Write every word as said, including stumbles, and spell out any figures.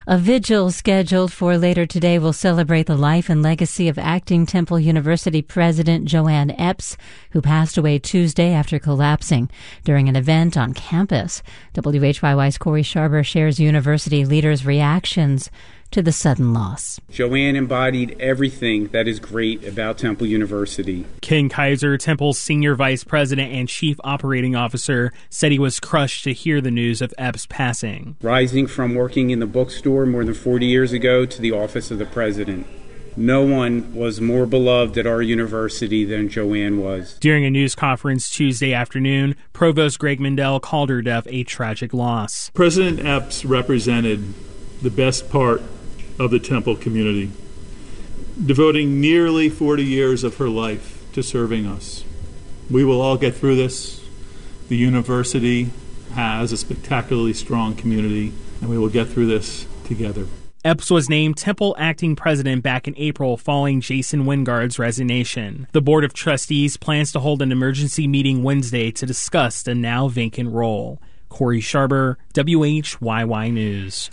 A vigil scheduled for later today will celebrate the life and legacy of acting Temple University President Joanne Epps, who passed away Tuesday after collapsing during an event on campus. W H Y Y's Corey Sharber shares university leaders' reactions to the sudden loss. Joanne embodied everything that is great about Temple University. Ken Kaiser, Temple's senior vice president and chief operating officer, said he was crushed to hear the news of Epps' passing. Rising from working in the bookstore more than forty years ago to the office of the president, no one was more beloved at our university than Joanne was. During a news conference Tuesday afternoon, Provost Greg Mindell called her death a tragic loss. President Epps represented the best part of the Temple community, devoting nearly forty years of her life to serving us. We will all get through this. The university has a spectacularly strong community, and we will get through this together. Epps was named Temple acting president back in April following Jason Wingard's resignation. The Board of Trustees plans to hold an emergency meeting Wednesday to discuss the now vacant role. Corey Sharber, W H Y Y News.